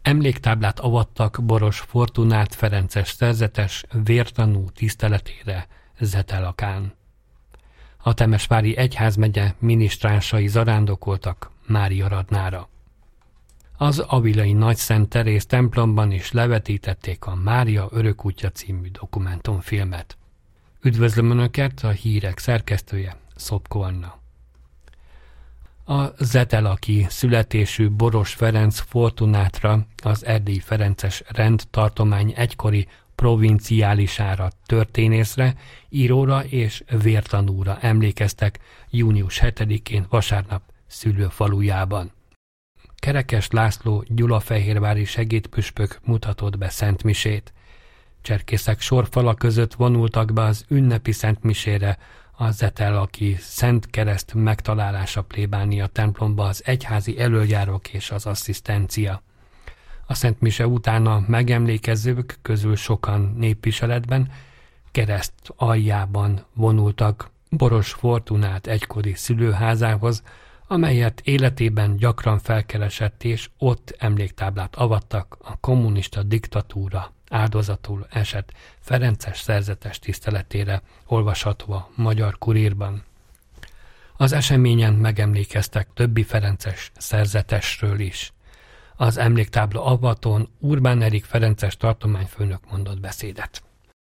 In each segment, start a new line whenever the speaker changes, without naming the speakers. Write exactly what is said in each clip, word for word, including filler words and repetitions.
Emléktáblát avattak Boros Fortunát ferences szerzetes vértanú tiszteletére Zetelakán. A temesvári egyházmegye minisztránsai zarándokoltak Máriaradnára. Az avilai Nagyszent Teréz templomban is levetítették a Mária örökútja című dokumentumfilmet. Üdvözlöm Önöket, a hírek szerkesztője, Szopko Anna. A zetelaki születésű Boros Ferenc Fortunátra, az erdélyi ferences rendtartomány egykori provinciálisára, történészre, íróra és vértanúra emlékeztek június hetedikén vasárnap szülőfalujában. Kerekes László gyulafehérvári segédpüspök mutatott be szentmisét. Cserkészek sorfala között vonultak be az ünnepi szentmisére a zetelaki Szent Kereszt megtalálása plébánia templomba az egyházi elöljárók és az asszisztencia. A szentmise után a megemlékezők közül sokan népviseletben kereszt aljában vonultak Boros Fortunát egykori szülőházához, amelyet életében gyakran felkeresett, és ott emléktáblát avattak a kommunista diktatúra áldozatul esett ferences szerzetes tiszteletére, olvasható a Magyar Kurírban. Az eseményen megemlékeztek többi ferences szerzetesről is. Az emléktábla avatón Urbán Erik ferences tartományfőnök mondott beszédet.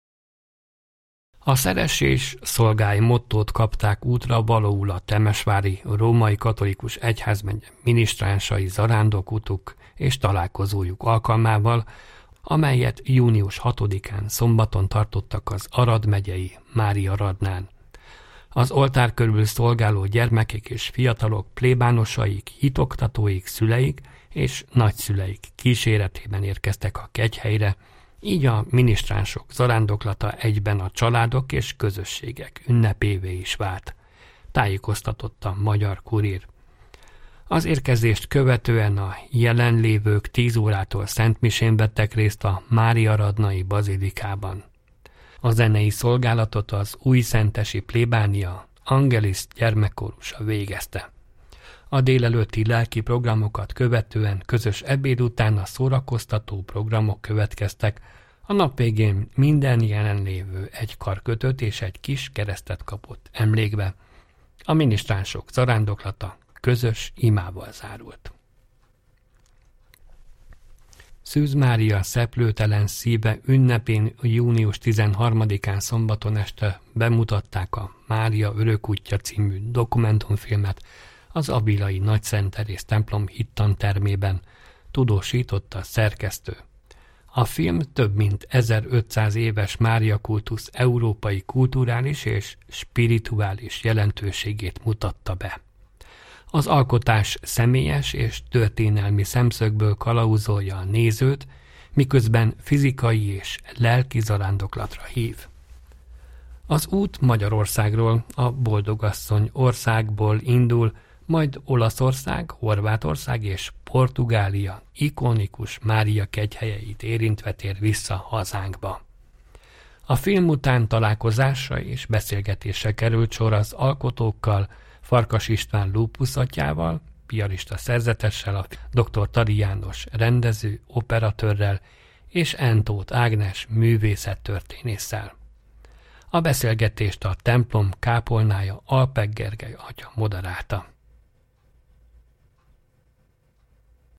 A szeressés szolgái mottót kapták útra valóul a temesvári római katolikus egyházmegye minisztránsai zarándokutuk és találkozójuk alkalmával, amelyet június hatodikán szombaton tartottak az Arad megyei Máriaradnán. Az oltár körül szolgáló gyermekek és fiatalok plébánosaik, hitoktatóik, szüleik és nagyszüleik kíséretében érkeztek a kegyhelyre, így a minisztránsok zarándoklata egyben a családok és közösségek ünnepévé is vált, tájékoztatott a Magyar Kurír. Az érkezést követően a jelenlévők tíz órától szentmisén vettek részt a Máriaradnai bazilikában. A zenei szolgálatot az újszentesi plébánia Angelis gyermekkórusa végezte. A délelőtti lelki programokat követően közös ebéd után a szórakoztató programok következtek, a nap végén minden jelenlévő egy karkötőt és egy kis keresztet kapott emlékbe. A minisztránsok zarándoklata közös imával zárult. Szűz Mária szeplőtelen szíve ünnepén június tizenharmadikán szombaton este bemutatták a Mária örökútja című dokumentumfilmet az avilai Nagyszent Teréz templom hittantermében, tudósította a szerkesztő. A film több mint ezerötszáz éves Mária kultusz európai kulturális és spirituális jelentőségét mutatta be. Az alkotás személyes és történelmi szemszögből kalauzolja a nézőt, miközben fizikai és lelki zarándoklatra hív. Az út Magyarországról, a Boldogasszony országból indul, majd Olaszország, Horvátország és Portugália ikonikus Mária kegyhelyeit érintve tér vissza hazánkba. A film után találkozásra és beszélgetésre került sor az alkotókkal, Farkas István Lúpusz atyával, piarista szerzetessel, a dr. Tari János rendező, operatőrrel és Entóth Ágnes művészettörténésszel. A beszélgetést a templom kápolnája Alpek Gergely atya moderálta.